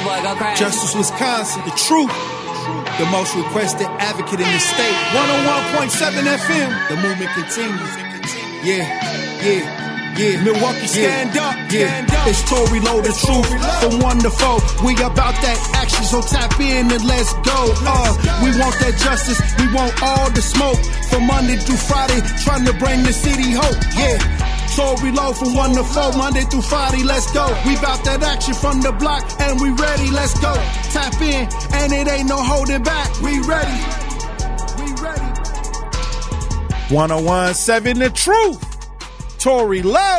boy go crazy. Justice Wisconsin, the truth. The most requested advocate in the state. 101.7 FM. The movement continues. Yeah. Milwaukee, stand up. Yeah. It's Tory Lowe, the truth. From 1 to 4. We about that action, so tap in and let's go. We want that justice. We want all the smoke. From Monday through Friday, trying to bring the city hope. Yeah. Tory Lowe from 1 to 4, Monday through Friday, let's go. We bout that action from the block, and we ready, let's go. Tap in, and it ain't no holding back. We ready. 101.7 The Truth. Tory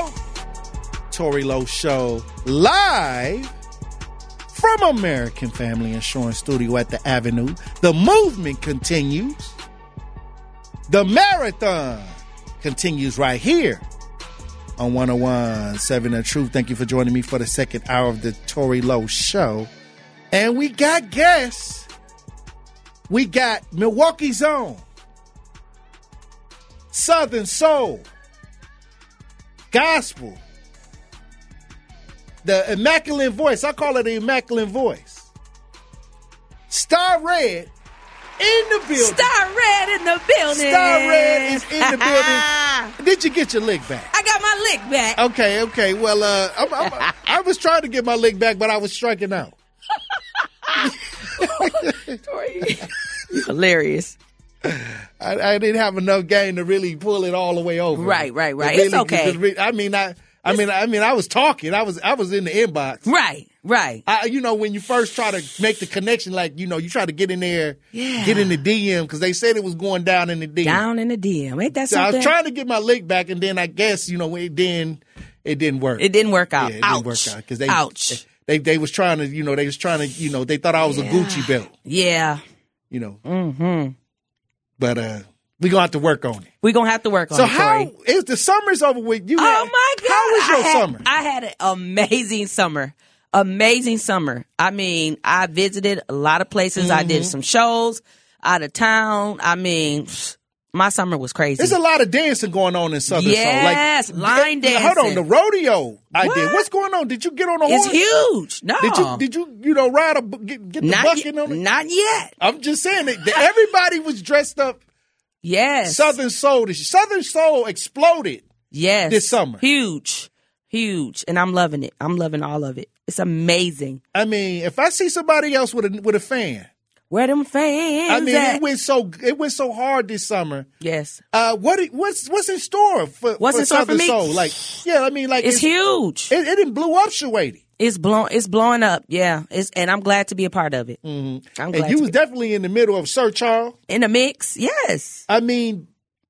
Lowe Show, live from American Family Insurance Studio at the Avenue. The movement continues. The marathon continues right here on 101.7 The Truth. Thank you for joining me for the second hour of the Tory Lowe Show. And we got guests. We got Milwaukee's own Southern Soul, Gospel, the Immaculate Voice. I call it the Immaculate Voice. Star Red in the building. Star Red in the building. Star Red is in the building. Did you get your lick back? I got my lick back. Okay. Well, I was trying to get my lick back, but I was striking out. Tori, you're hilarious. I didn't have enough game to really pull it all the way over. Right. Really, It's okay. I was talking. I was in the inbox. Right. When you first try to make the connection, you try to get in there, get in the DM, because they said it was going down in the DM. Down in the DM. Ain't that so something? I was trying to get my lick back, and then I guess, it didn't work. It didn't work out. Yeah, it Ouch. didn't work out. Because Ouch. They was trying to, they thought I was a Gucci belt. Yeah. Mm-hmm. But we're going to have to work on it. We're going to have to work on it, So how is the summer's over with? Oh, my God. How was your summer? I had an amazing summer. Amazing summer. I mean, I visited a lot of places. I did some shows out of town. I mean, my summer was crazy. There's a lot of dancing going on in Southern Soul. Yes, line dancing. Hold on, the rodeo I did. What's going on? Did you get on a horse? It's huge. No. Did you ride get the bucket on it? Not yet. I'm just saying that everybody was dressed up. Yes. Southern Soul. Southern Soul exploded. Yes. This summer. Huge. And I'm loving it. I'm loving all of it. It's amazing. I mean, if I see somebody else with a fan. Where them fans I mean, at? it went so hard this summer. Yes. What's in store for Southern Soul? It's huge. It didn't blew up, Shuwaiti. It's blowing up. Yeah. And I'm glad to be a part of it. Mm-hmm. I'm glad. And you was definitely in the middle of Sir Charles. In the mix. Yes. I mean,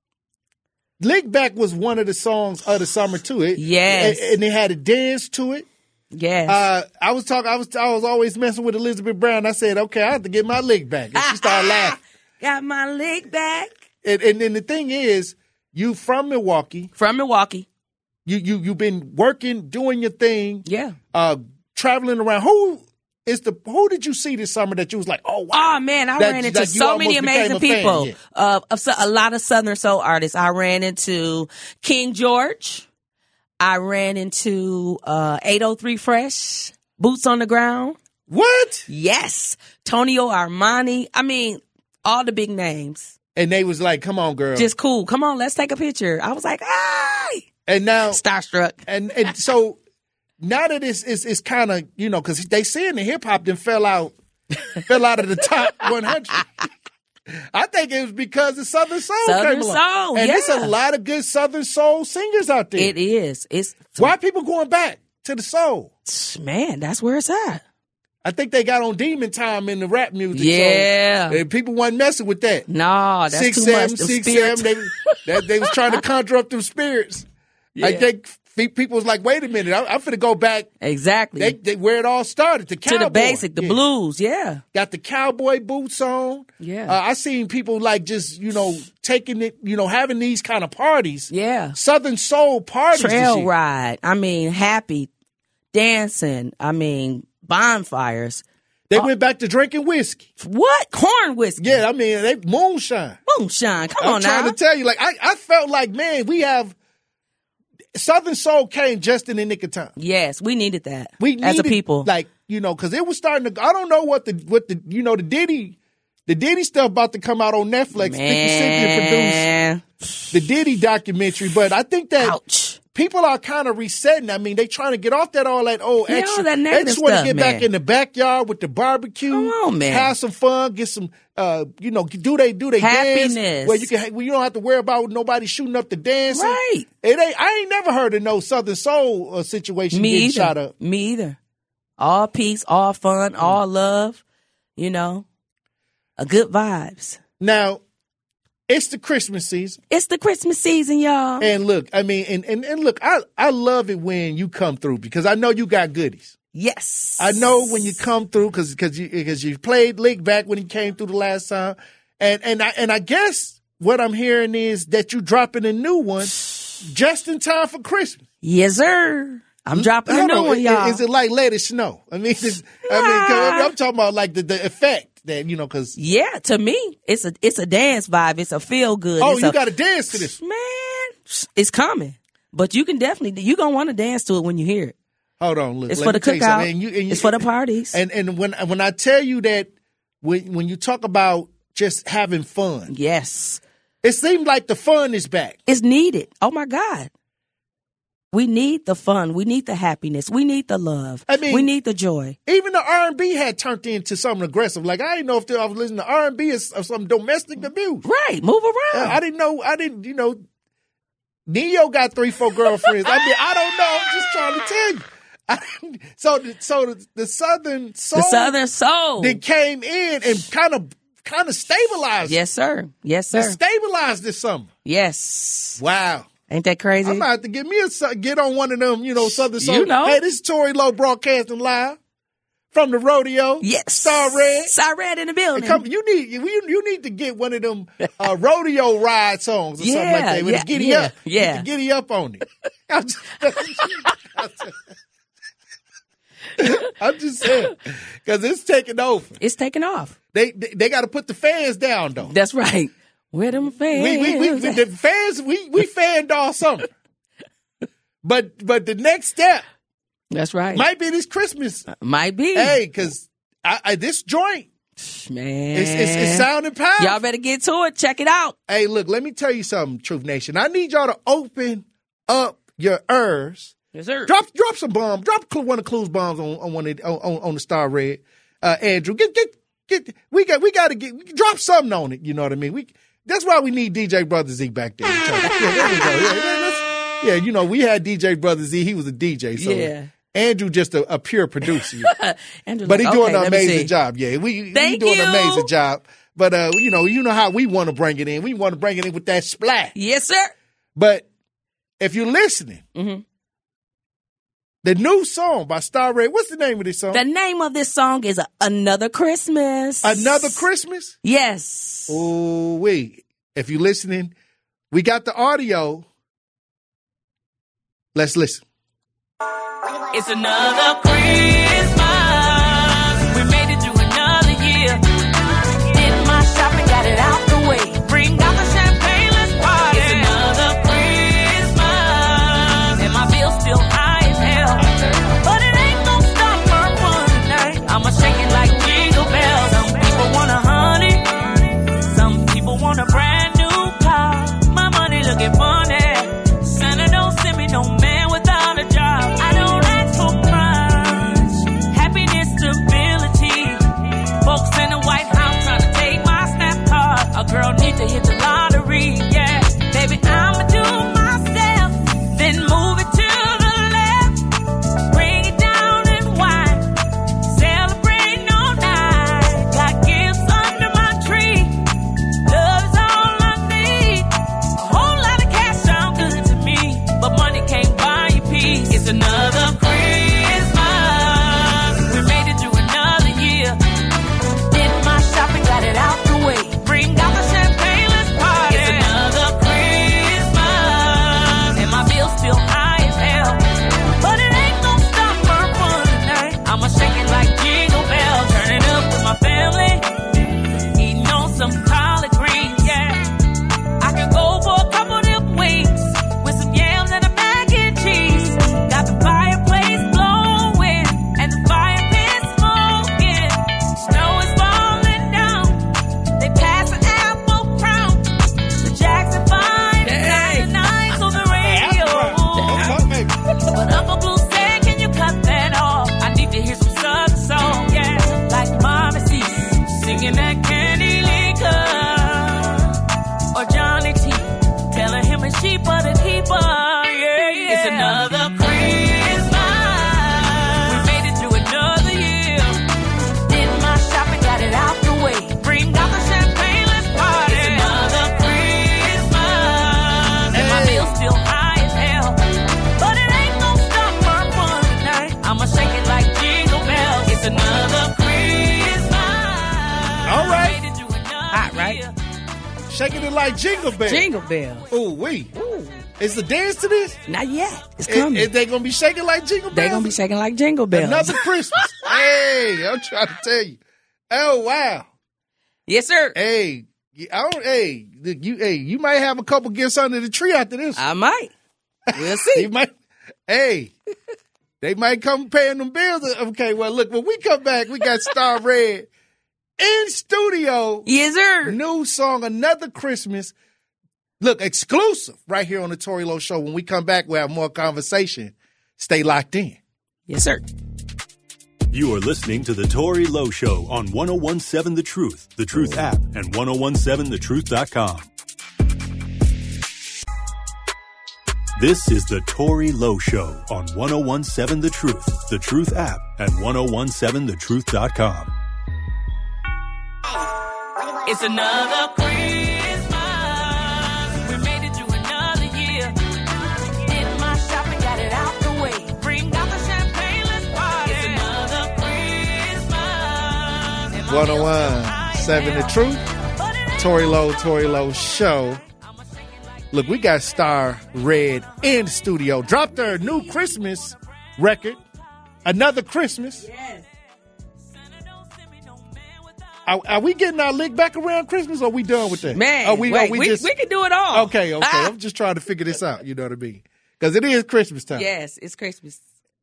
Lick Back was one of the songs of the summer too. Yes. And they had a dance to it. Yes. I was always messing with Elizabeth Brown. I said, okay, I have to get my lick back. And she started laughing. Got my lick back. And the thing is, you from Milwaukee. From Milwaukee. You've been working, doing your thing. Yeah. Traveling around. Who did you see this summer that you was like, oh wow? Oh man, I ran into so many amazing people. A lot of Southern Soul artists. I ran into King George. I ran into 803 Fresh, Boots on the Ground. What? Yes. Tonio Armani. I mean, all the big names. And they was like, come on, girl. Just cool. Come on, let's take a picture. I was like, hey. And now. Starstruck. And so now that it's kind of, because they saying the hip hop then fell out of the top 100. I think it was because the Southern Soul came along. And there's a lot of good Southern Soul singers out there. It is. Why are people going back to the soul? Man, that's where it's at. I think they got on demon time in the rap music. Yeah. So, and people wasn't messing with that. No, that's 6, too 7, much. 6, 7. They was trying to conjure up them spirits. Yeah. I think people was like, wait a minute, I'm finna go back. Exactly. They where it all started, the cowboy. To the basic, the blues, yeah. Got the cowboy boots on. Yeah. I seen people like just, taking it, having these kind of parties. Yeah. Southern Soul parties. Trail ride. I mean, happy, dancing. I mean, bonfires. They went back to drinking whiskey. What? Corn whiskey? Yeah, I mean, they moonshine. Moonshine. Come on now. I'm trying to tell you, I felt like, man, we have Southern Soul came just in the nick of time. Yes, we needed that. We needed, as a people. Like, you know, because it was starting to. I don't know what the you know, the Diddy stuff about to come out on Netflix. Man. Produced the Diddy documentary, but I think that people are kind of resetting. I mean, they trying to get off that all that old extra. That they just want to get back in the backyard with the barbecue. Come on, man. Have some fun, get some, you know, do they happiness dance where you don't have to worry about nobody shooting up the dancing. Right. I ain't never heard of no Southern Soul situation getting shot up. Me either. All peace, all fun, all love. You know, a good vibes. Now, it's the Christmas season. It's the Christmas season, y'all. And look, I mean, and look, I love it when you come through because I know you got goodies. Yes. I know when you come through because you played Lick back when he came through the last time. And I guess what I'm hearing is that you dropping a new one just in time for Christmas. Yes, sir. I'm dropping a new one, y'all. Is it like Let It Snow? I mean, I'm talking about like the effect. That, you know, cause yeah, to me, it's a dance vibe. It's a feel good. Oh, you got to dance to this, man. It's coming, but you can definitely gonna want to dance to it when you hear it. Hold on, look, it's for the cookout. It's for the parties. And when I tell you that when you talk about just having fun, yes, it seems like the fun is back. It's needed. Oh my God. We need the fun. We need the happiness. We need the love. I mean, we need the joy. Even the R&B had turned into something aggressive. Like, I didn't know if I was listening to R&B or some domestic abuse. Right. Move around. I didn't know, Neo got 3-4 girlfriends. I mean, I don't know. I'm just trying to tell you. So the Southern Soul. That came in and kind of stabilized. Yes, sir. Yes, sir. It stabilized this summer. Yes. Wow. Ain't that crazy? I'm about to get on one of them, Southern Soul. You know. Hey, this is Tory Lowe broadcasting live from the rodeo. Yes. Star Red. Star Red in the building. You need to get one of them rodeo ride songs or something like that with a giddy up. Yeah. Giddy up on it. I'm just saying, because it's taking over. It's taking off. They got to put the fans down though. That's right. Where them fans? The fans, we fanned all summer. But the next step. That's right. Might be this Christmas. Might be. Hey, because this joint. Man. It's sounding powerful. Y'all better get to it. Check it out. Hey, look, let me tell you something, Truth Nation. I need y'all to open up your ears. Yes, sir. Drop some bombs. Drop one of Clue's bombs on the Star Red. Andrew, we got to drop something on it. You know what I mean? That's why we need DJ Brother Z back there. There we go. Yeah, we had DJ Brother Z. He was a DJ. So Andrew just a pure producer. But he's doing an amazing job. Yeah, he's doing an amazing job. But you know how we want to bring it in. We want to bring it in with that splat. Yes, sir. But if you're listening, the new song by Star Red, what's the name of this song? The name of this song is Another Christmas. Another Christmas? Yes. Oh, wait. If you're listening, we got the audio. Let's listen. It's another Christmas. We made it through another year. Did my shopping, got it out the way. Bring out the champagne, let's party. It's another Christmas. And my bill's still high as hell. But it ain't gonna stop my fun tonight. I'ma shake it like jingle bells. Some people want a honey. Some people want a brand new car. My money looking funny. Santa don't send me no man without a job. I don't ask for much. Shaking it like Jingle Bell. Jingle Bells. Ooh-wee. Is the dance to this? Not yet. It's coming. Is they going to be shaking like Jingle Bells? They're going to be shaking like Jingle Bells. Another Christmas. Hey, I'm trying to tell you. Oh, wow. Yes, sir. Hey, you might have a couple gifts under the tree after this. I might. We'll see. They might come paying them bills. Okay, well, look, when we come back, we got Star Red in studio. Yes, sir. New song, Another Christmas. Look, exclusive right here on the Tory Lowe Show. When we come back, we'll have more conversation. Stay locked in. Yes, sir. You are listening to the Tory Lowe Show on 101.7 The Truth app, and 1017thetruth.com. This is the Tory Lowe Show on 101.7 The Truth app, and 1017thetruth.com. It's another Christmas. We made it through another year. Did my shopping, got it out the way. Bring out the champagne, let's party. It's another Christmas. 101.7 The Truth. Tory Lowe Show. Look, we got Star Red in studio. Dropped their new Christmas record, Another Christmas. Yes. Are we getting our lick back around Christmas, or are we done with that? Man, we can do it all. Okay. I'm just trying to figure this out. You know what I mean? Because it is Christmas time. Yes, it's Christmas.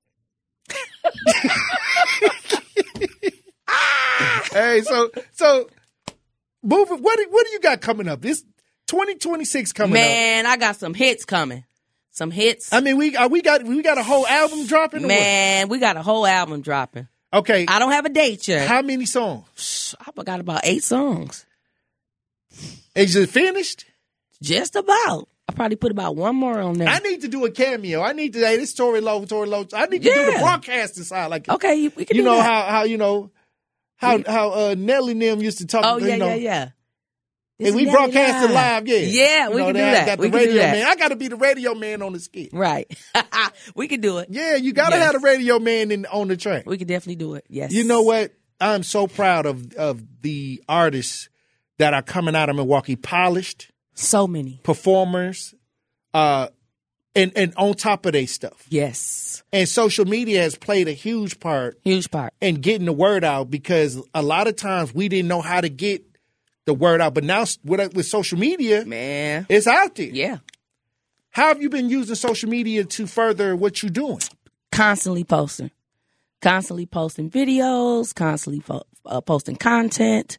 Hey, so, moving. What do you got coming up? This 2026 coming up. Man, I got some hits coming. Some hits. I mean, we got a whole album dropping. Man, we got a whole album dropping. Okay. I don't have a date yet. How many songs? I forgot about 8 songs. Is it finished? Just about. I probably put about one more on there. I need to do a cameo. I need to. Hey, this Tory Lowe. I need to do the broadcasting side. Like, okay, we can. You do know that. how Nelly and them used to talk. Oh yeah. And we broadcasted live, Yeah, we can do that. Got the radio man. I got to be the radio man on the skit. Right. We can do it. Yeah, you got to have the radio man on the track. We can definitely do it. Yes. You know what? I'm so proud of the artists that are coming out of Milwaukee, polished. So many. Performers, and on top of their stuff. Yes. And social media has played a huge part. In getting the word out, because a lot of times we didn't know how to get the word out. But now with social media, man, it's out there. Yeah. How have you been using social media to further what you're doing? Constantly posting videos, constantly posting content,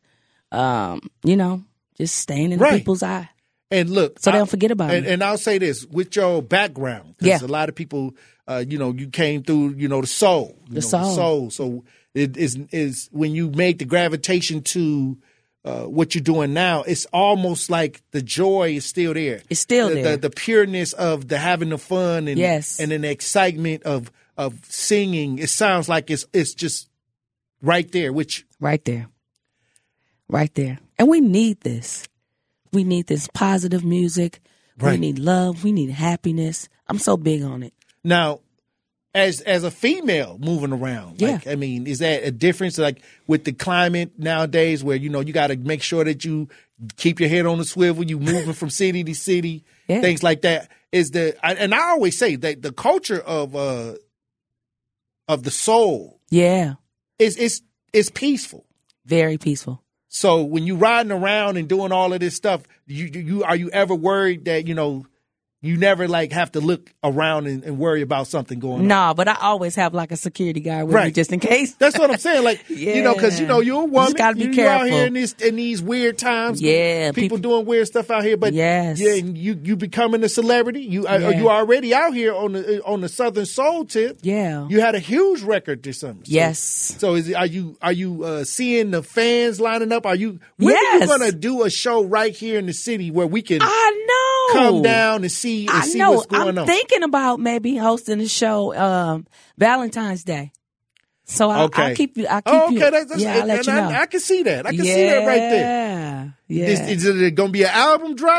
just staying in people's eye. And look, so they don't forget about it. And I'll say this, with your background, because a lot of people, you came through, the soul. The soul. So it is when you made the gravitation to what you're doing now, it's almost like the joy is still there. It's still there. The pureness of the having the fun and the excitement of singing. It sounds like it's just right there. Right there. And we need this. We need this positive music. Right. We need love. We need happiness. I'm so big on it. Now, as a female moving around, is that a difference, like with the climate nowadays, where you got to make sure that you keep your head on the swivel, you moving from city to city, things like that. And I always say that the culture of the soul, is peaceful, very peaceful. So when you riding around and doing all of this stuff, are you ever worried that you never have to look around and worry about something going on? No, but I always have a security guard with me just in case. That's what I'm saying. Because you're a woman. You just gotta be careful. You're out here in these weird times. Yeah, people doing weird stuff out here. But you becoming a celebrity. You already out here on the Southern Soul tip. Yeah, you had a huge record this summer. Yes. So are you seeing the fans lining up? When are you gonna do a show right here in the city where we can? I know. Come down and see what's going on. I'm thinking about maybe hosting a show Valentine's Day. So I'll keep you. I'll let you know. I can see that. I can see that right there. Yeah. Is it going to be an album drop?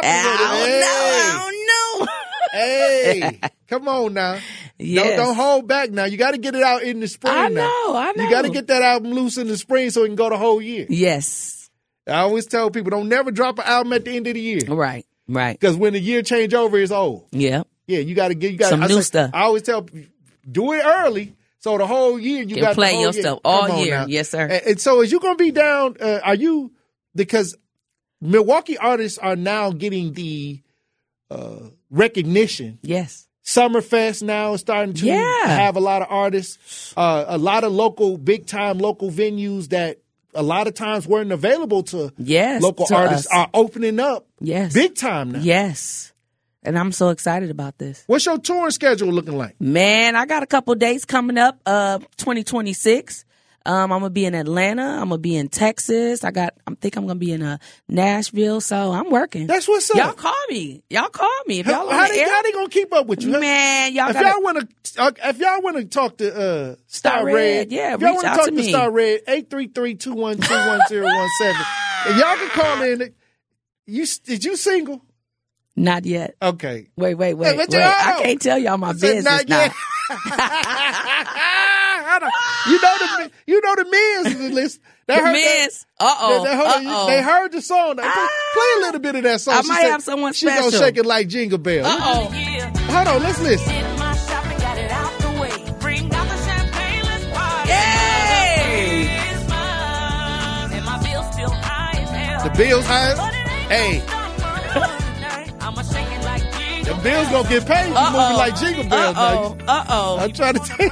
I don't know. Hey, come on now. Yes. Don't hold back now. You got to get it out in the spring. I know. You got to get that album loose in the spring so it can go the whole year. Yes. I always tell people, don't never drop an album at the end of the year. Right. Because when the year change over, it's old. Yeah. Yeah, you got to get some new stuff. I always tell people, do it early. So the whole year you got to play your stuff all year. Now. Yes, sir. And so is you going to be down? Because Milwaukee artists are now getting the recognition. Yes. Summerfest now is starting to have a lot of artists, a lot of big-time local venues that a lot of times weren't available to local artists are opening up big time now. Yes. And I'm so excited about this. What's your touring schedule looking like? Man, I got a couple dates coming up, 2026. I'm going to be in Atlanta. I'm going to be in Texas. I think I'm going to be in Nashville. So I'm working. That's what's up. Y'all call me. If y'all how they going to keep up with you? Man, y'all if y'all want to talk to Star Red, yeah, if y'all reach out to me. Star Red, 833-212-1017. And y'all can call in. Did you single? Not yet. Okay. Wait. I can't tell y'all my business not now. Yet. You know the men's list. The men's. They heard the song. Play a little bit of that song. I might have someone special. She's gonna shake it like Jingle Bell. Hold on, let's listen. The bills high. Hey. The bills gonna get paid. You moving like Jingle Bells now. I'm trying to tell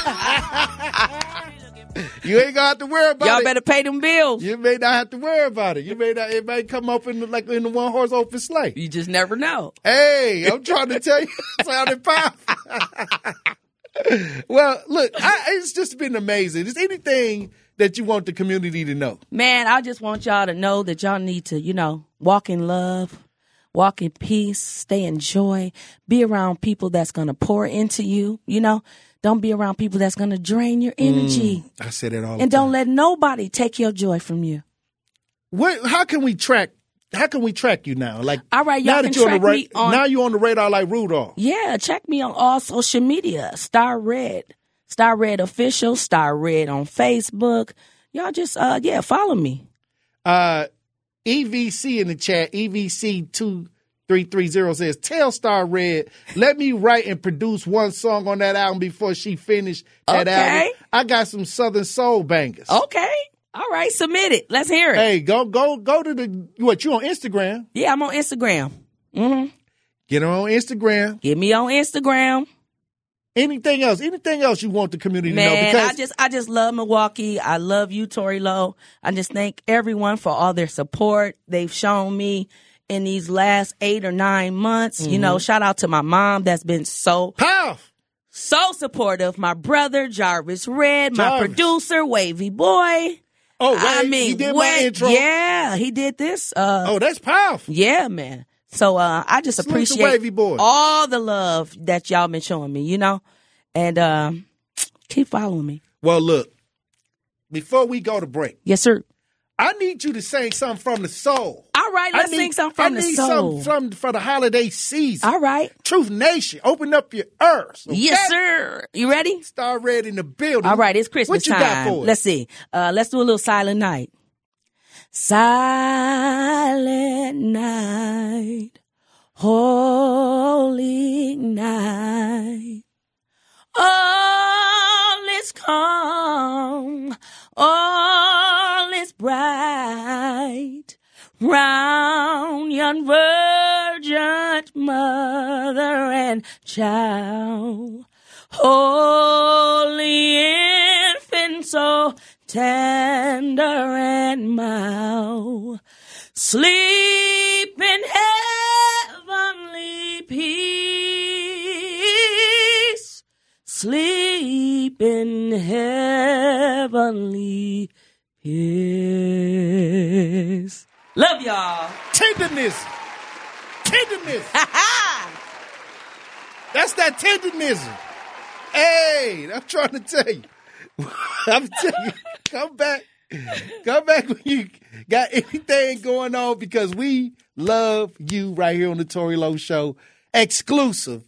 you. You ain't gonna have to worry about it. Y'all better pay them bills. You may not have to worry about it. It may come up in the one horse open sleigh. You just never know. Hey, I'm trying to tell you, sounding powerful. Well, look, it's just been amazing. Is anything that you want the community to know? Man, I just want y'all to know that y'all need to, walk in love, walk in peace, stay in joy, be around people that's going to pour into you, Don't be around people that's going to drain your energy. I said it all the time. And don't let nobody take your joy from you. How can we track you now? Like, all right, y'all can track me on. Now you're on the radar like Rudolph. Yeah, check me on all social media. Star Red Official, Star Red on Facebook. Y'all just follow me. EVC in the chat, EVC2330 says, tell Star Red, let me write and produce one song on that album before she finished that album. I got some Southern Soul bangers. Okay. All right, submit it. Let's hear it. Hey, go to you on Instagram? Yeah, I'm on Instagram. Mm-hmm. Get her on Instagram. Get me on Instagram. Anything else you want the community to know? Man, I just love Milwaukee. I love you, Tory Lowe. I just thank everyone for all their support they've shown me in these last 8 or 9 months. Mm-hmm. Shout out to my mom that's been so supportive. My brother, Jarvis Red, my producer, Wavy Boy. Oh, he did my intro? Yeah, he did this. That's powerful. Yeah, man. So I just appreciate Wavy Boy. All the love that y'all been showing me, and keep following me. Well, look, before we go to break. Yes, sir. I need you to sing something from the soul. All right, let's sing something from the soul. I need something for the holiday season. All right. Truth Nation, open up your ears. Okay? Yes, sir. You ready? Star Red in the building. All right, it's Christmas time. What you got for us? Let's see. Let's do a little Silent Night. Silent night, holy night, all is calm, all is bright, round yon virgin mother and child, holy infant, so tender and mild, sleep in heavenly peace, sleep in heavenly peace. Love y'all. Tenderness. That's that tenderness. Hey, I'm trying to tell you. I'm telling you, come back when you got anything going on, because we love you right here on the Tory Lowe Show. Exclusive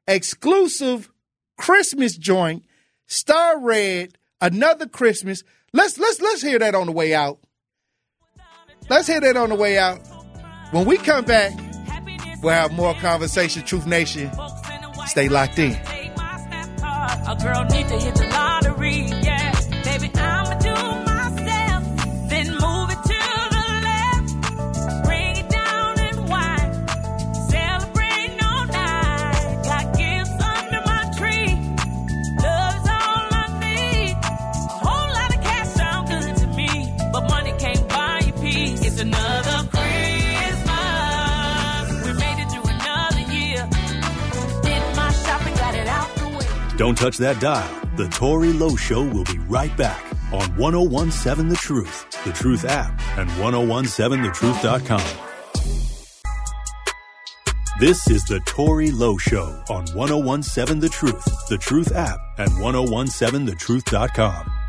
Christmas joint, Star Red, Another Christmas. Let's hear that on the way out. Let's hear that on the way out. When we come back, we'll have more conversation. Truth Nation, stay locked in. A girl need to hit the lottery, yeah. Baby, I'ma do it myself. Then move it to the left. Bring it down and wine. Celebrate all night. Got gifts under my tree. Love's all I need. A whole lot of cash sound good to me, but money can't buy you peace. It's another Christmas. We made it through another year. Did my shopping, got it out the way. Don't touch that dial. The Tory Lowe Show will be right back on 101.7 The Truth app, and 1017thetruth.com. This is the Tory Lowe Show on 101.7 The Truth app, and 1017thetruth.com.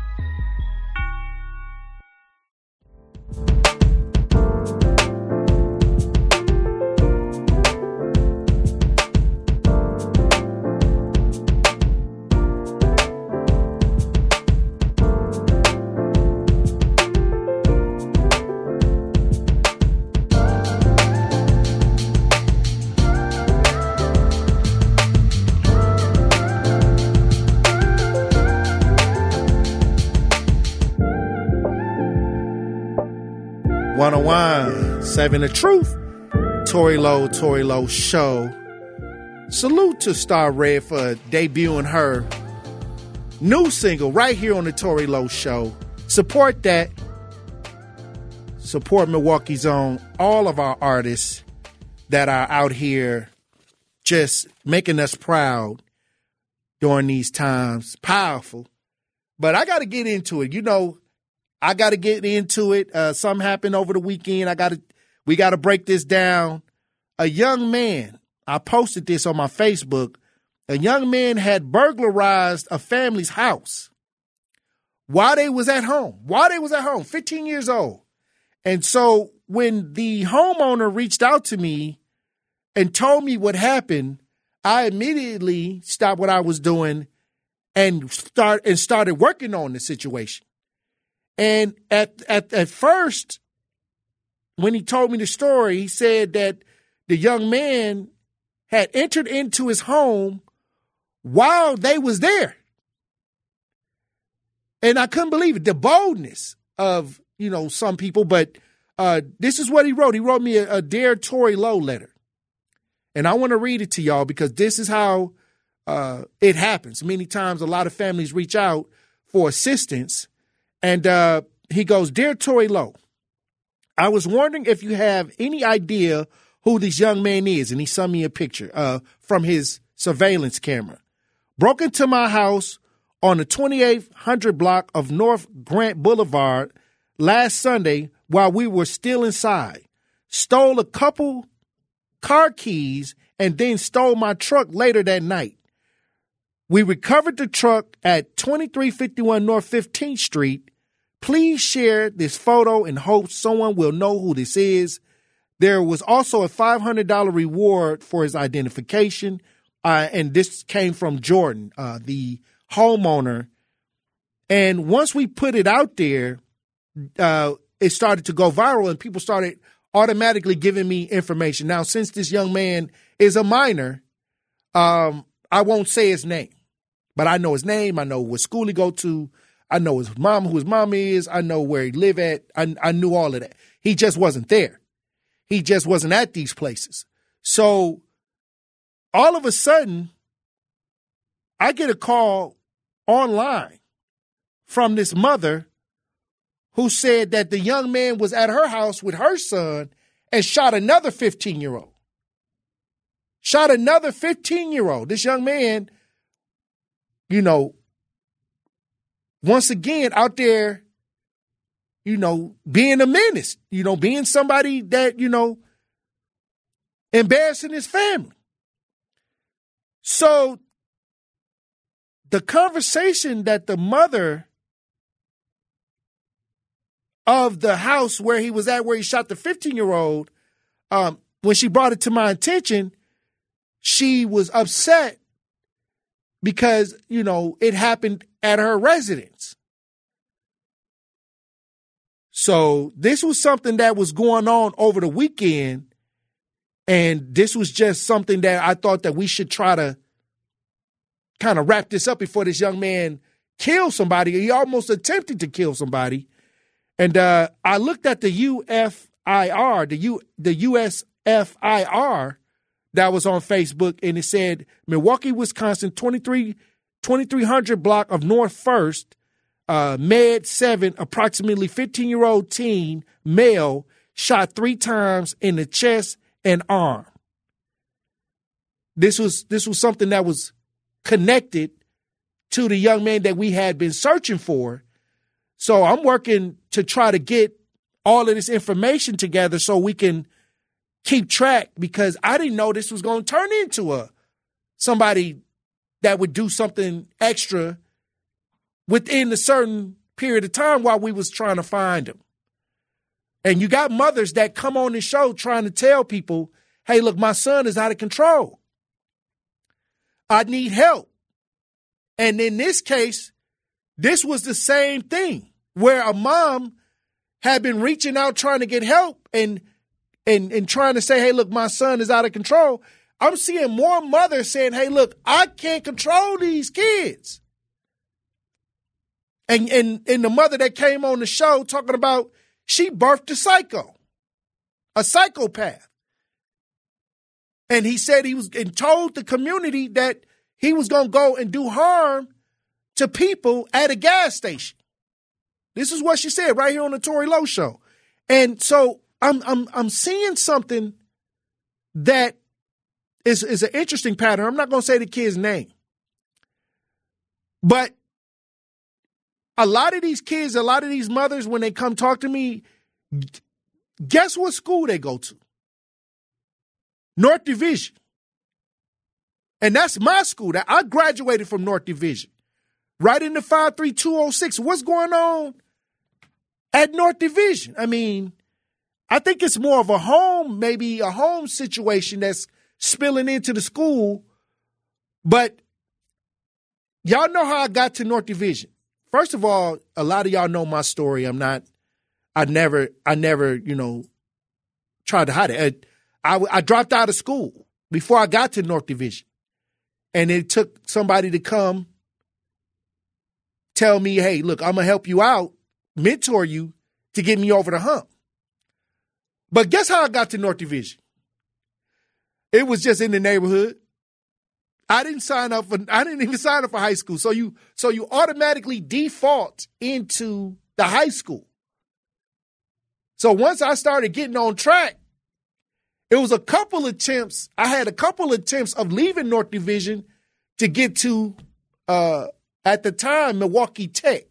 Seven The Truth, Tory Lowe Show. Salute to Star Red for debuting her new single right here on the Tory Lowe Show. Support that. Support Milwaukee's own, all of our artists that are out here just making us proud during these times. Powerful. But I got to get into it. You know, I got to get into it. Something happened over the weekend. We got to break this down. A young man, I posted this on my Facebook. A young man had burglarized a family's house while they was at home. 15 years old. And so when the homeowner reached out to me and told me what happened, I immediately stopped what I was doing and started working on the situation. And at first, when he told me the story, he said that the young man had entered into his home while they was there. And I couldn't believe it, the boldness of, some people. But this is what he wrote. He wrote me a Dear Tory Lowe letter. And I want to read it to y'all because this is how it happens. Many times a lot of families reach out for assistance. And he goes, Dear Tory Lowe, I was wondering if you have any idea who this young man is. And he sent me a picture from his surveillance camera. Broke into my house on the 2800 block of North Grant Boulevard last Sunday while we were still inside. Stole a couple car keys and then stole my truck later that night. We recovered the truck at 2351 North 15th Street. Please share this photo in hopes someone will know who this is. There was also a $500 reward for his identification. And this came from Jordan, the homeowner. And once we put it out there, it started to go viral and people started automatically giving me information. Now, since this young man is a minor, I won't say his name, but I know his name. I know what school he go to. I know his mom, who his mom is. I know where he live at. I knew all of that. He just wasn't there. He just wasn't at these places. So all of a sudden, I get a call online from this mother who said that the young man was at her house with her son and shot another 15-year-old. Shot another 15-year-old. This young man, once again, out there, being a menace, being somebody that, embarrassing his family. So the conversation that the mother of the house where he was at, where he shot the 15-year-old, when she brought it to my attention, she was upset because, it happened at her residence. So this was something that was going on over the weekend, and this was just something that I thought that we should try to kind of wrap this up before this young man killed somebody. He almost attempted to kill somebody. And I looked at the UFIR, the USFIR that was on Facebook, and it said Milwaukee, Wisconsin, 2300 block of North First, Med 7, approximately 15-year-old teen, male, shot 3 times in the chest and arm. This was something that was connected to the young man that we had been searching for. So I'm working to try to get all of this information together so we can keep track, because I didn't know this was going to turn into somebody that would do something extra within a certain period of time while we was trying to find him. And you got mothers that come on this show trying to tell people, hey, look, my son is out of control. I need help. And in this case, this was the same thing, where a mom had been reaching out trying to get help and trying to say, hey, look, my son is out of control. I'm seeing more mothers saying, hey, look, I can't control these kids. And the mother that came on the show talking about she birthed a psychopath. And he said he was and told the community that he was going to go and do harm to people at a gas station. This is what she said right here on the Tory Lowe Show. And so I'm seeing something that is an interesting pattern. I'm not going to say the kid's name, but a lot of these kids, a lot of these mothers, when they come talk to me, guess what school they go to? North Division. And that's my school. That I graduated from North Division. Right in the 53206. What's going on at North Division? I mean, I think it's more of a home situation that's spilling into the school. But y'all know how I got to North Division. First of all, a lot of y'all know my story. I never, tried to hide it. I dropped out of school before I got to North Division. And it took somebody to come tell me, hey, look, I'm going to help you out, mentor you to get me over the hump. But guess how I got to North Division? It was just in the neighborhood. I didn't even sign up for high school. So you automatically default into the high school. So once I started getting on track, it was a couple attempts. I had a couple attempts of leaving North Division to get to, at the time, Milwaukee Tech,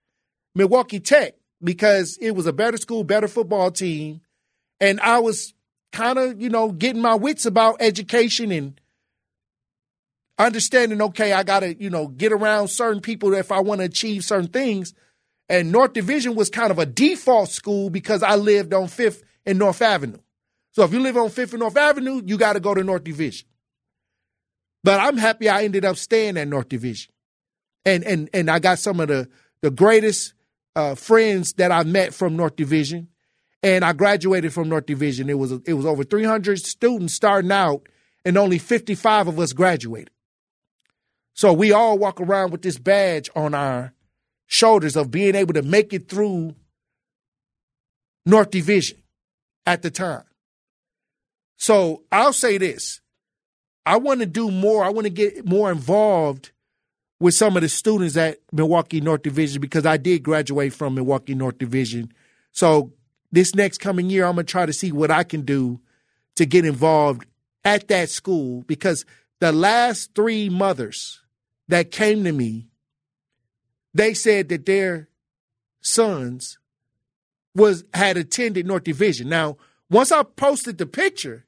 because it was a better school, better football team. And I was kind of, getting my wits about education and understanding, okay, I got to, get around certain people if I want to achieve certain things. And North Division was kind of a default school because I lived on 5th and North Avenue. So if you live on 5th and North Avenue, you got to go to North Division. But I'm happy I ended up staying at North Division. And I got some of the greatest friends that I met from North Division. And I graduated from North Division. It was over 300 students starting out, and only 55 of us graduated. So we all walk around with this badge on our shoulders of being able to make it through North Division at the time. So I'll say this. I want to do more. I want to get more involved with some of the students at Milwaukee North Division because I did graduate from Milwaukee North Division. So this next coming year, I'm going to try to see what I can do to get involved at that school, because the last 3 mothers that came to me, they said that their sons had attended North Division. Now, once I posted the picture,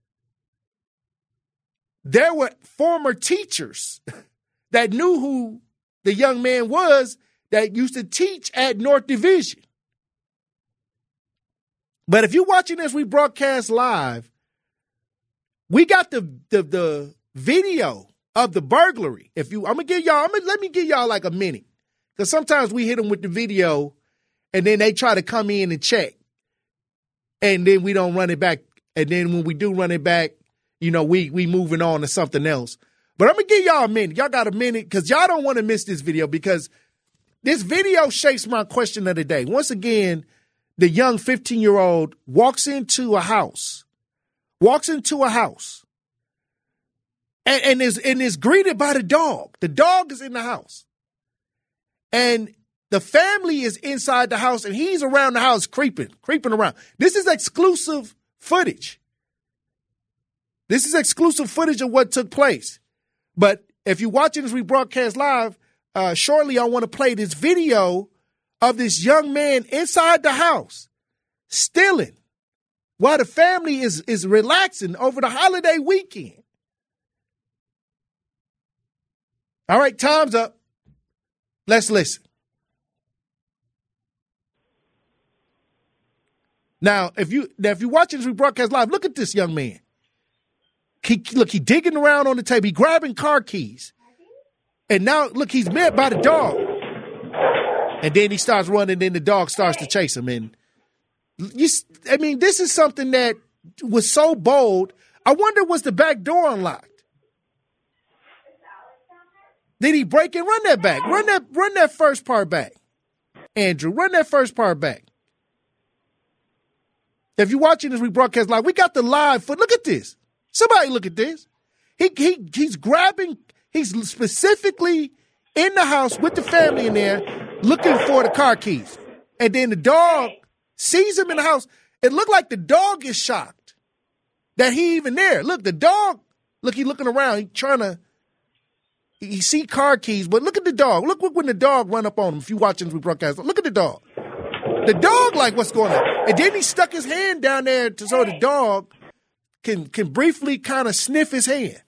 there were former teachers that knew who the young man was that used to teach at North Division. But if you're watching as we broadcast live, we got the video of the burglary. Let me give y'all like a minute, because sometimes we hit them with the video and then they try to come in and check, and then we don't run it back. And then when we do run it back, we moving on to something else. But I'm going to give y'all a minute. Y'all got a minute because y'all don't want to miss this video because this video shapes my question of the day. Once again, the young 15-year-old walks into a house and is greeted by the dog. The dog is in the house. And the family is inside the house, and he's around the house creeping around. This is exclusive footage. This is exclusive footage of what took place. But if you're watching this rebroadcast live, shortly I want to play this video of this young man inside the house stealing while the family is relaxing over the holiday weekend. All right, time's up. Let's listen. Now, if you're watching this rebroadcast live, look at this young man. He digging around on the table. He grabbing car keys. And now, look, he's met by the dog. And then he starts running, and then the dog starts to chase him. And this is something that was so bold. I wonder, was the back door unlocked? Did he break and run that back? Run that first part back. Andrew, run that first part back. If you're watching this rebroadcast live, we got the live foot. Look at this. Somebody look at this. He's grabbing, he's specifically in the house with the family in there looking for the car keys. And then the dog sees him in the house. It looked like the dog is shocked that he even there. Look, the dog, he looking around. He see car keys, but look at the dog. Look when the dog run up on him. If you're watching this rebroadcast, look at the dog. The dog like, what's going on? And then he stuck his hand down there so the dog can briefly kind of sniff his hand.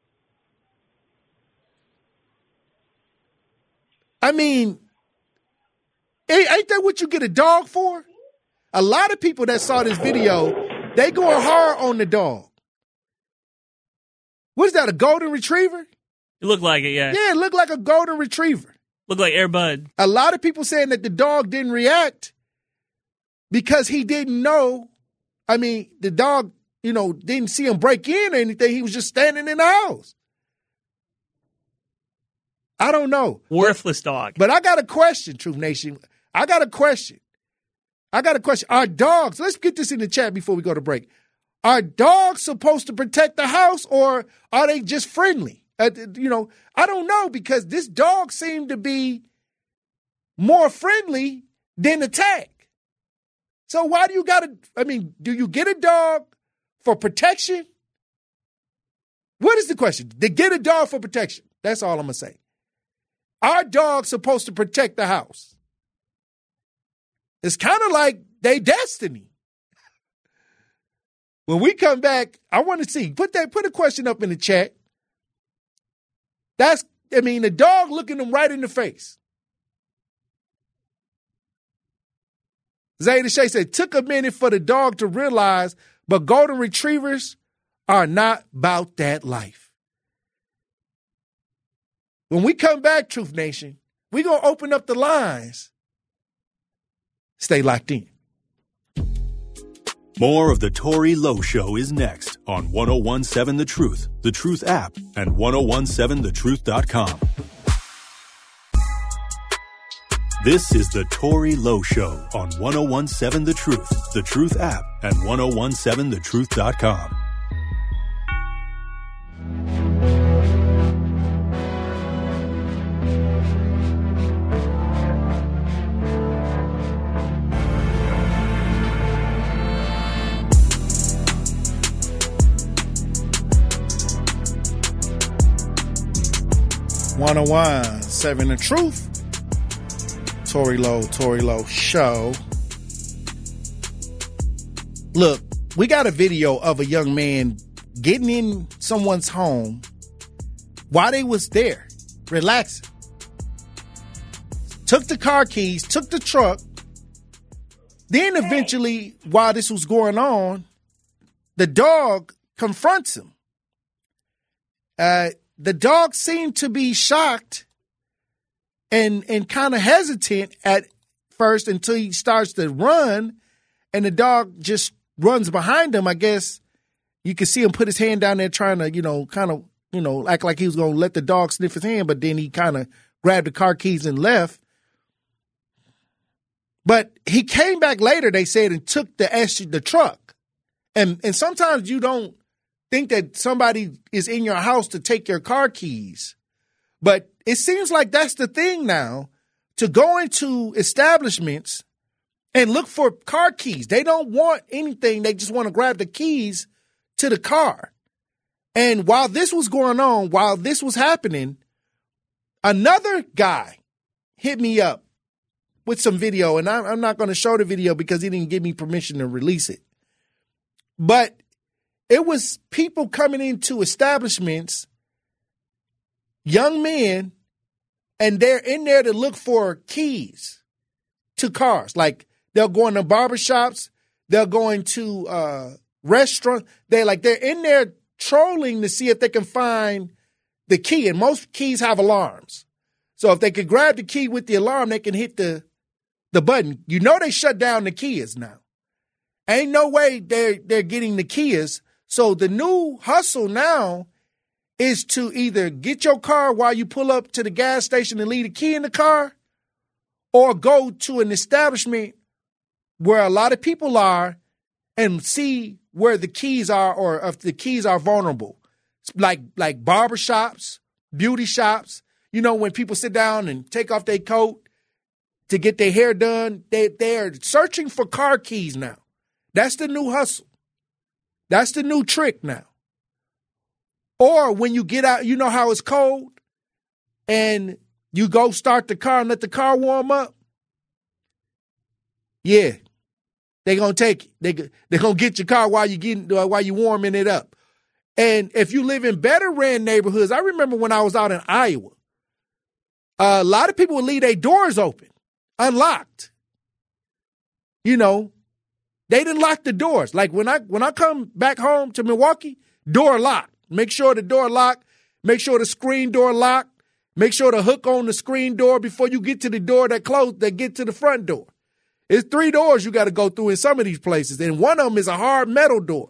I mean, ain't that what you get a dog for? A lot of people that saw this video, they going hard on the dog. What is that, a golden retriever? It looked like it, yeah. Yeah, it looked like a golden retriever. Looked like Air Bud. A lot of people saying that the dog didn't react because he didn't know. I mean, the dog, didn't see him break in or anything. He was just standing in the house. I don't know. Worthless dog. But I got a question, Truth Nation. I got a question. Are dogs, let's get this in the chat before we go to break. Are dogs supposed to protect the house or are they just friendly? I don't know because this dog seemed to be more friendly than attack. So why do you do you get a dog for protection? What is the question? To get a dog for protection. That's all I'm going to say. Are dogs supposed to protect the house? It's kind of like they destiny. When we come back, I want to see. Put a question up in the chat. The dog looking them right in the face. Zay Shay said, took a minute for the dog to realize, but golden retrievers are not about that life. When we come back, Truth Nation, we're going to open up the lines. Stay locked in. More of the Tory Lowe Show is next on 1017 The Truth app, and 1017thetruth.com. This is the Tory Lowe Show on 1017 The Truth app, and 1017thetruth.com. Seven The Truth. Tory Lowe Show. Look, we got a video of a young man getting in someone's home while they was there, relaxing. Took the car keys, took the truck. Then eventually, while this was going on, the dog confronts him. The dog seemed to be shocked and kind of hesitant at first until he starts to run, and the dog just runs behind him. I guess you can see him put his hand down there trying to, kind of, act like he was going to let the dog sniff his hand, but then he kind of grabbed the car keys and left. But he came back later, they said, and took the truck. And sometimes you don't think that somebody is in your house to take your car keys. But it seems like that's the thing now, to go into establishments and look for car keys. They don't want anything. They just want to grab the keys to the car. And while this was going on, while this was happening, another guy hit me up with some video. And I'm not going to show the video because he didn't give me permission to release it. But it was people coming into establishments, young men, and they're in there to look for keys to cars. Like, they'll go into barbershops, they'll go into restaurants. They're in there trolling to see if they can find the key. And most keys have alarms. So if they could grab the key with the alarm, they can hit the button. They shut down the Kias now. Ain't no way they're getting the Kias. So the new hustle now is to either get your car while you pull up to the gas station and leave the key in the car, or go to an establishment where a lot of people are and see where the keys are, or if the keys are vulnerable. Like barbershops, beauty shops. When people sit down and take off their coat to get their hair done, they're searching for car keys now. That's the new hustle. That's the new trick now. Or when you get out, how it's cold, and you go start the car and let the car warm up. Yeah, they're going to take it. They're going to get your car while you warming it up. And if you live in better ran neighborhoods, I remember when I was out in Iowa, a lot of people would leave their doors open, unlocked. They didn't lock the doors. Like when I come back home to Milwaukee, door locked. Make sure the door locked. Make sure the screen door locked. Make sure the hook on the screen door before you get to the door that get to the front door. It's 3 doors you got to go through in some of these places, and one of them is a hard metal door.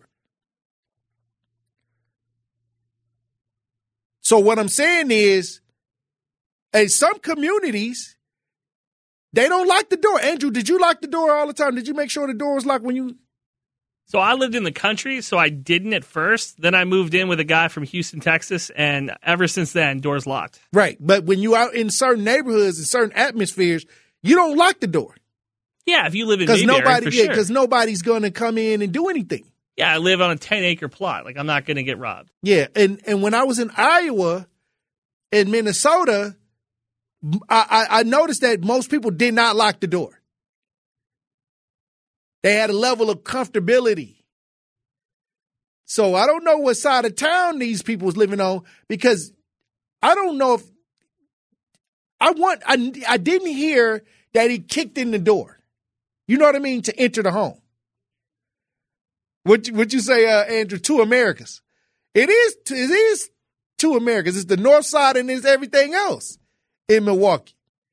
So what I'm saying is, in some communities, they don't lock the door. Andrew, did you lock the door all the time? Did you make sure the door was locked when you... So I lived in the country, so I didn't at first. Then I moved in with a guy from Houston, Texas, and ever since then, doors locked. Right, but when you out in certain neighborhoods and certain atmospheres, you don't lock the door. Yeah, if you live in Mayberry, for sure. Because nobody's going to come in and do anything. Yeah, I live on a 10-acre plot. Like, I'm not going to get robbed. Yeah, and when I was in Iowa and Minnesota, I noticed that most people did not lock the door. They had a level of comfortability. So I don't know what side of town these people was living on, because I don't know if I didn't hear that he kicked in the door. You know what I mean? To enter the home. What you say, Andrew? 2 Americas. It is 2 Americas. It's the north side and it's everything else in Milwaukee.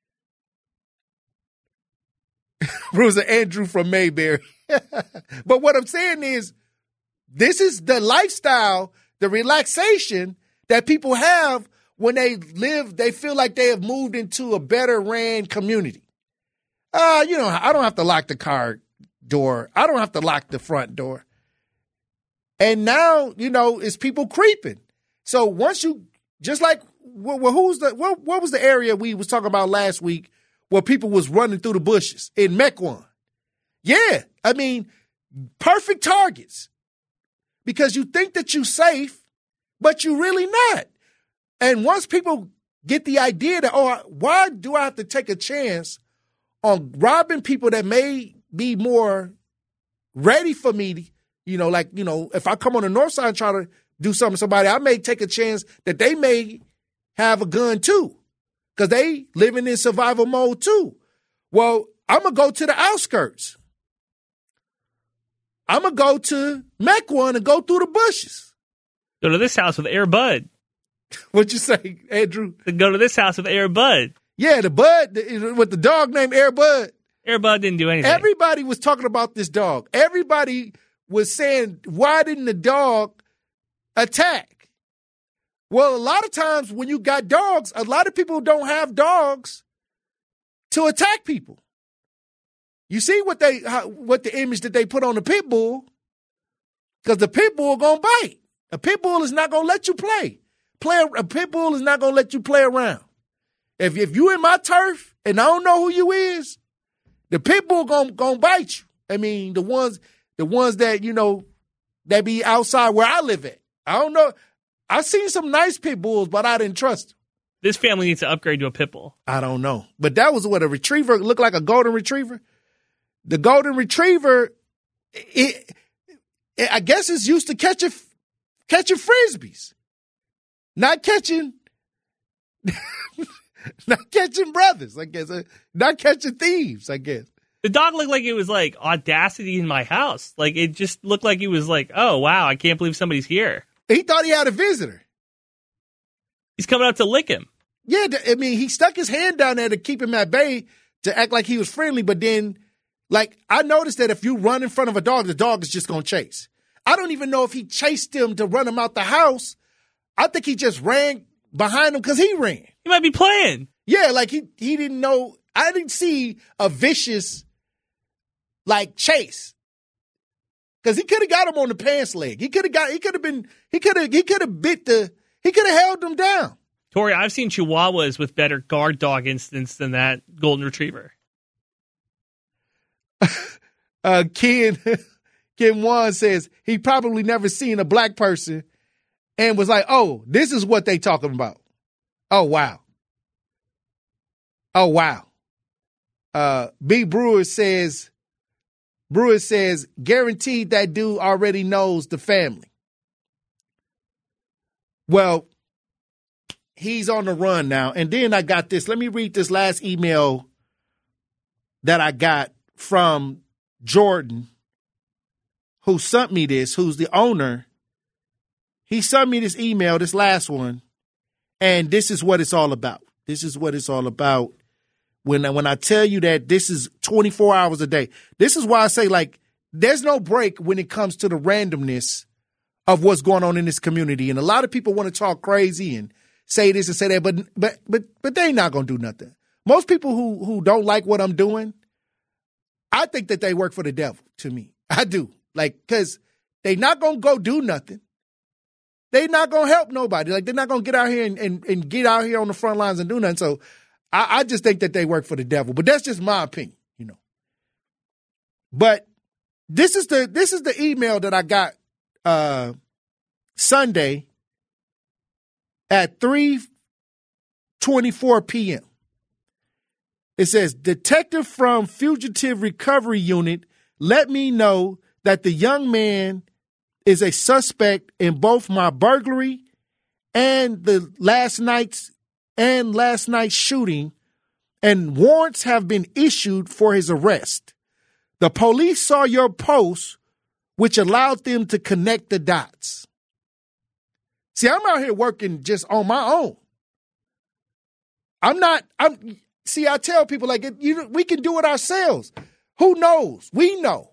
Bruce and Andrew from Mayberry. But what I'm saying is, this is the lifestyle, the relaxation that people have when they feel like they have moved into a better ran community. I don't have to lock the car door. I don't have to lock the front door. And now, it's people creeping. So once you, just like, what was the area we was talking about last week where people was running through the bushes in Mequon? Yeah, I mean, perfect targets. Because you think that you're safe, but you're really not. And once people get the idea that, why do I have to take a chance on robbing people that may be more ready for me, if I come on the north side and try to do something to somebody, I may take a chance that they may have a gun too, because they living in survival mode too. Well, I'm going to go to the outskirts. I'm going to go to Mequon and go through the bushes. Go to this house with Air Bud. What'd you say, Andrew? Go to this house with Air Bud. Yeah, the Bud, with the dog named Air Bud. Airbud didn't do anything. Everybody was talking about this dog. Everybody was saying, why didn't the dog attack? Well, a lot of times when you got dogs, a lot of people don't have dogs to attack people. You see what the image that they put on the pit bull, because the pit bull gonna bite. A pit bull is not gonna let you play. A pit bull is not gonna let you play around. If you in my turf and I don't know who you is, the pit bull gonna bite you. I mean, the ones that that be outside where I live at. I don't know. I've seen some nice pit bulls, but I didn't trust them. This family needs to upgrade to a pit bull. I don't know, but that was what a retriever looked like, a golden retriever. The golden retriever, I guess it's used to catching frisbees, not catching brothers, I guess, not catching thieves, I guess. The dog looked like it was like Audacity in my house. Like it just looked like he was like, oh wow, I can't believe somebody's here. He thought he had a visitor. He's coming out to lick him. Yeah, I mean, he stuck his hand down there to keep him at bay, to act like he was friendly, but then. Like, I noticed that if you run in front of a dog, the dog is just going to chase. I don't even know if he chased him to run him out the house. I think he just ran behind him because he ran. He might be playing. Yeah, like he didn't know. I didn't see a vicious, like, chase. Because he could have got him on the pants leg. He could have held him down. Tori, I've seen Chihuahuas with better guard dog instincts than that golden retriever. Ken Wan says he probably never seen a black person and was like, oh, this is what they talking about. Oh, wow. Oh, wow. B. Brewer says, guaranteed that dude already knows the family. Well, he's on the run now. And then I got this. Let me read this last email that I got from Jordan, who sent me this, who's the owner. He sent me this email, this last one, and this is what it's all about. This is what it's all about. When I tell you that this is 24 hours a day, this is why I say, like, there's no break when it comes to the randomness of what's going on in this community. And a lot of people want to talk crazy and say this and say that, but they ain't not going to do nothing. Most people who don't like what I'm doing, I think that they work for the devil, to me. I do. Like, because they not going to go do nothing. They not going to help nobody. Like, they're not going to get out here and get out here on the front lines and do nothing. So I just think that they work for the devil. But that's just my opinion, But this is the email that I got Sunday at 3:24 p.m. It says, detective from Fugitive Recovery Unit let me know that the young man is a suspect in both my burglary and the last night's shooting, and warrants have been issued for his arrest. The police saw your post, which allowed them to connect the dots. See, I'm out here working just on my own. See, I tell people, like, we can do it ourselves. Who knows? We know.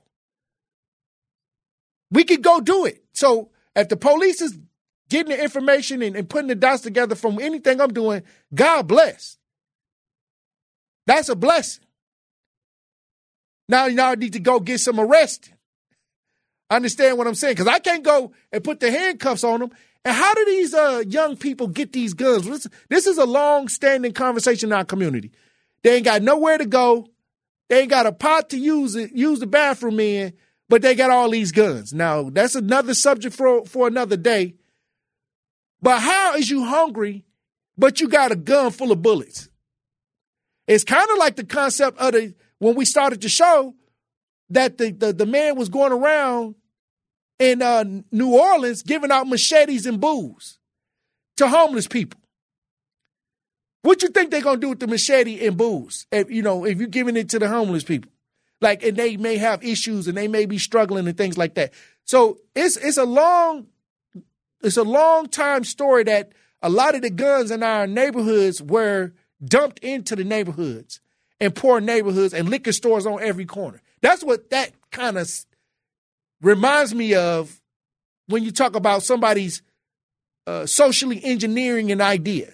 We could go do it. So if the police is getting the information and putting the dots together from anything I'm doing, God bless. That's a blessing. Now I need to go get some arresting. Understand what I'm saying? Because I can't go and put the handcuffs on them. And how do these young people get these guns? This is a long-standing conversation in our community. They ain't got nowhere to go. They ain't got a pot to use the bathroom in, but they got all these guns. Now, that's another subject for another day. But how is you hungry, but you got a gun full of bullets? It's kind of like the concept of when we started the show, that the man was going around in New Orleans giving out machetes and booze to homeless people. What you think they're going to do with the machete and booze, if you're giving it to the homeless people? Like, and they may have issues and they may be struggling and things like that. So it's a long time story that a lot of the guns in our neighborhoods were dumped into the neighborhoods. in poor neighborhoods and liquor stores on every corner. That's what that kind of reminds me of when you talk about somebody's socially engineering an idea.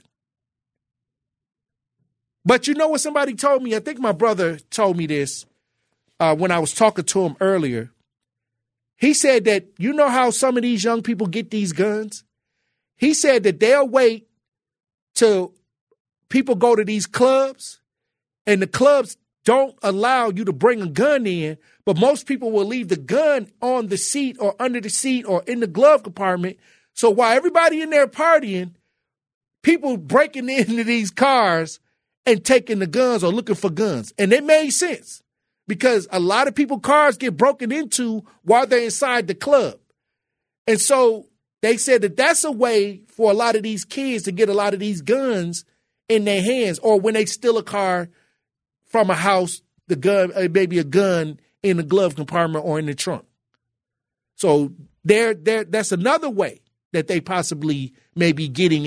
But you know what somebody told me? I think my brother told me this when I was talking to him earlier. He said that, you know how some of these young people get these guns? He said that they'll wait till people go to these clubs and the clubs don't allow you to bring a gun in, but most people will leave the gun on the seat or under the seat or in the glove compartment. So while everybody in there partying, people breaking into these cars and taking the guns or looking for guns. And it made sense because a lot of people's cars get broken into while they're inside the club. And so they said that that's a way for a lot of these kids to get a lot of these guns in their hands, or when they steal a car from a house, the gun, maybe a gun in the glove compartment or in the trunk. So that's another way that they possibly may be getting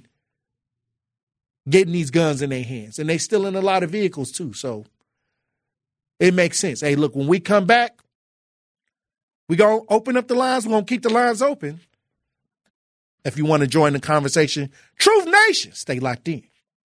these guns in their hands. And they still in a lot of vehicles too. So it makes sense. Hey, look, when we come back, we're going to open up the lines. We're going to keep the lines open. If you want to join the conversation, Truth Nation, stay locked in.